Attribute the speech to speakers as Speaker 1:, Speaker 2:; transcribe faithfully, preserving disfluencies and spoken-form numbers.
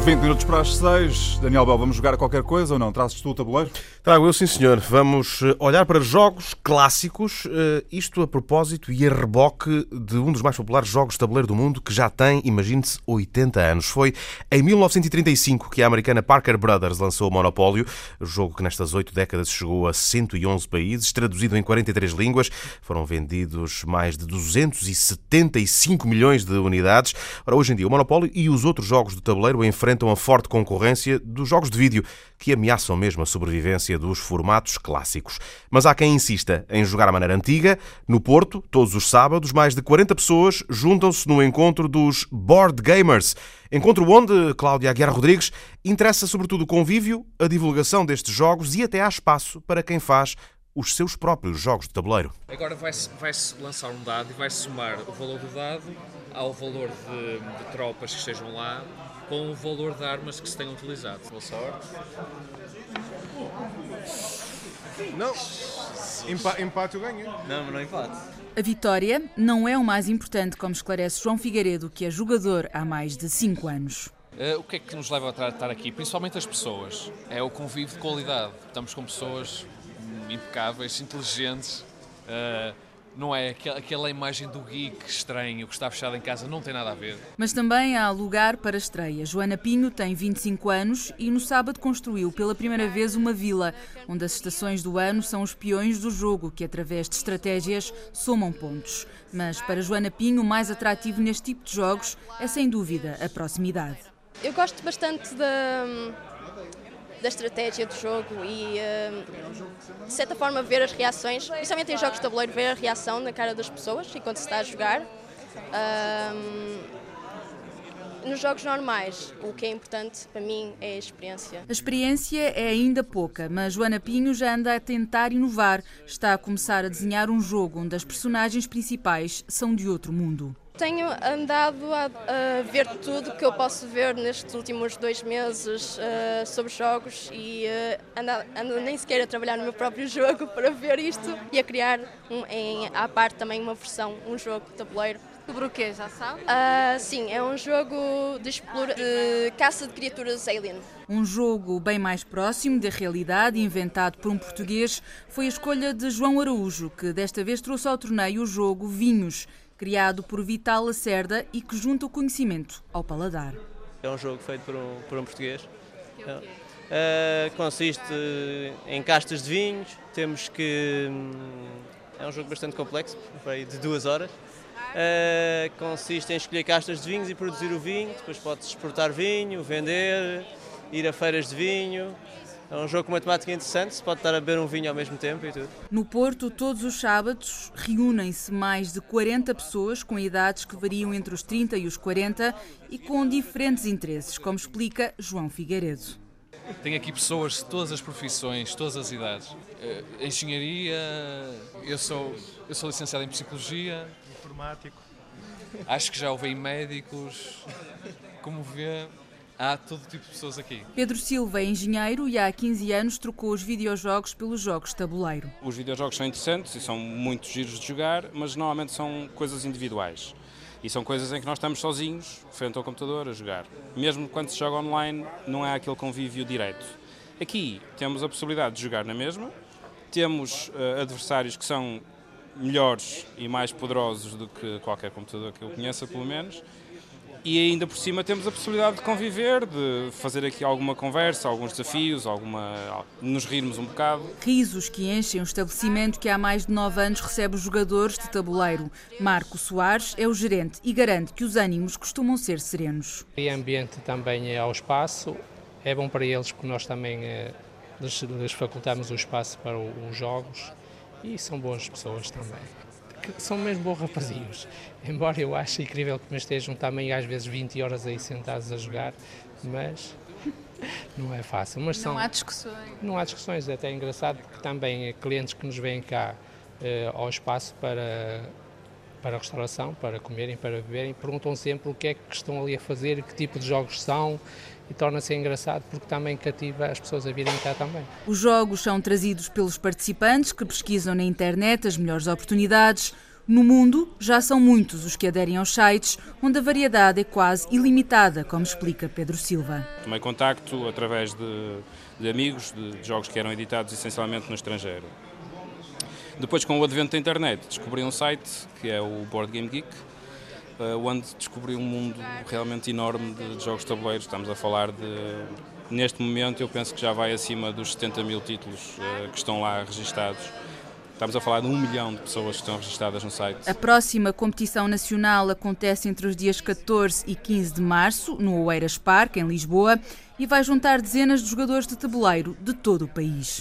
Speaker 1: vinte minutos para as seis. Daniel Bel, vamos jogar a qualquer coisa ou não? Trazes tu o tabuleiro?
Speaker 2: Trago eu, sim senhor. Vamos olhar para jogos clássicos, isto a propósito e a reboque de um dos mais populares jogos de tabuleiro do mundo, que já tem, imagine-se, oitenta anos. Foi em mil novecentos e trinta e cinco que a americana Parker Brothers lançou o Monopólio, jogo que nestas oito décadas chegou a cento e onze países, traduzido em quarenta e três línguas. Foram vendidos mais de duzentos e setenta e cinco milhões de unidades. Ora, hoje em dia, o Monopólio e os outros jogos do tabuleiro enfrentam a forte concorrência dos jogos de vídeo, que ameaçam mesmo a sobrevivência dos formatos clássicos. Mas há quem insista em jogar à maneira antiga. No Porto, todos os sábados, mais de quarenta pessoas juntam-se no encontro dos Board Gamers. Encontro onde, Cláudia Aguiar Rodrigues, interessa sobretudo o convívio, a divulgação destes jogos e até há espaço para quem faz os seus próprios jogos de tabuleiro.
Speaker 3: Agora vai-se, vai-se lançar um dado e vai-se somar o valor do dado ao valor de, de tropas que estejam lá, com o valor de armas que se tenham utilizado. Boa sorte.
Speaker 4: Não, Empa- empate eu ganho.
Speaker 3: Não, mas não empate.
Speaker 5: A vitória não é o mais importante, como esclarece João Figueiredo, que é jogador há mais de cinco anos.
Speaker 3: Uh, o que é que nos leva a estar aqui? Principalmente as pessoas. É o convívio de qualidade. Estamos com pessoas impecáveis, inteligentes. Uh, não é aquela, aquela imagem do geek estranho que está fechado em casa, não tem nada a ver.
Speaker 5: Mas também há lugar para estreia. Joana Pinho tem vinte e cinco anos e no sábado construiu pela primeira vez uma vila, onde as estações do ano são os peões do jogo, que através de estratégias somam pontos. Mas para Joana Pinho, o mais atrativo neste tipo de jogos é sem dúvida a proximidade.
Speaker 6: Eu gosto bastante da, da estratégia do jogo e, de certa forma, ver as reações, principalmente em jogos de tabuleiro, ver a reação na cara das pessoas enquanto se está a jogar. Um, nos jogos normais, o que é importante para mim é a experiência.
Speaker 5: A experiência é ainda pouca, mas Joana Pinho já anda a tentar inovar. Está a começar a desenhar um jogo onde as personagens principais são de outro mundo.
Speaker 6: Tenho andado a, a ver tudo que eu posso ver nestes últimos dois meses uh, sobre jogos e uh, ando, ando nem sequer a trabalhar no meu próprio jogo para ver isto e a criar um, em, à parte também uma versão, um jogo de tabuleiro.
Speaker 7: Sobre o quê, já sabe?
Speaker 6: Uh, sim, é um jogo de, explora, de caça de criaturas alien.
Speaker 5: Um jogo bem mais próximo da realidade, inventado por um português, foi a escolha de João Araújo, que desta vez trouxe ao torneio o jogo Vinhos, criado por Vital Lacerda e que junta o conhecimento ao paladar.
Speaker 8: É um jogo feito por um, por um português. É, uh, consiste em castas de vinhos, temos que... É um jogo bastante complexo, de duas horas. Uh, consiste em escolher castas de vinhos e produzir o vinho, depois pode-se exportar vinho, vender, ir a feiras de vinho. É um jogo com matemática interessante, se pode estar a beber um vinho ao mesmo tempo e tudo.
Speaker 5: No Porto, todos os sábados, reúnem-se mais de quarenta pessoas com idades que variam entre os trinta e os quarenta e com diferentes interesses, como explica João Figueiredo.
Speaker 3: Tem aqui pessoas de todas as profissões, todas as idades. Uh, engenharia, eu sou, eu sou licenciado em Psicologia.
Speaker 4: Informático.
Speaker 3: Acho que já houve médicos, como vê... Há todo tipo de pessoas aqui.
Speaker 5: Pedro Silva é engenheiro e há quinze anos trocou os videojogos pelos jogos de tabuleiro.
Speaker 9: Os videojogos são interessantes e são muito giros de jogar, mas normalmente são coisas individuais. E são coisas em que nós estamos sozinhos, frente ao computador, a jogar. Mesmo quando se joga online, não há aquele convívio direto. Aqui temos a possibilidade de jogar na mesma, temos uh, adversários que são melhores e mais poderosos do que qualquer computador que eu conheça, pelo menos. E ainda por cima temos a possibilidade de conviver, de fazer aqui alguma conversa, alguns desafios, alguma... nos rirmos um bocado.
Speaker 5: Risos que enchem um estabelecimento que há mais de nove anos recebe os jogadores de tabuleiro. Marco Soares é o gerente e garante que os ânimos costumam ser serenos.
Speaker 10: O ambiente também é ao espaço, é bom para eles porque nós também eh, lhes, lhes facultamos o espaço para os jogos e são boas pessoas também. Que são mesmo bons rapazinhos, embora eu ache incrível que me estejam também às vezes vinte horas aí sentados a jogar, mas não é fácil. Mas são,
Speaker 7: não há discussões.
Speaker 10: Não há discussões, é até engraçado porque também clientes que nos vêm cá eh, ao espaço para, para a restauração, para comerem, para beberem, perguntam sempre o que é que estão ali a fazer, que tipo de jogos são, e torna-se engraçado porque também cativa as pessoas a virem cá também.
Speaker 5: Os jogos são trazidos pelos participantes que pesquisam na internet as melhores oportunidades. No mundo, já são muitos os que aderem aos sites, onde a variedade é quase ilimitada, como explica Pedro Silva.
Speaker 9: Tomei contacto através de, de amigos, de, de jogos que eram editados essencialmente no estrangeiro. Depois, com o advento da internet, descobri um site, que é o Board Game Geek, onde descobri um mundo realmente enorme de, de jogos de tabuleiros. Estamos a falar de, neste momento, eu penso que já vai acima dos setenta mil títulos uh, que estão lá registados. Estamos a falar de um milhão de pessoas que estão registadas no site.
Speaker 5: A próxima competição nacional acontece entre os dias catorze e quinze de março, no Oeiras Park, em Lisboa, e vai juntar dezenas de jogadores de tabuleiro de todo o país.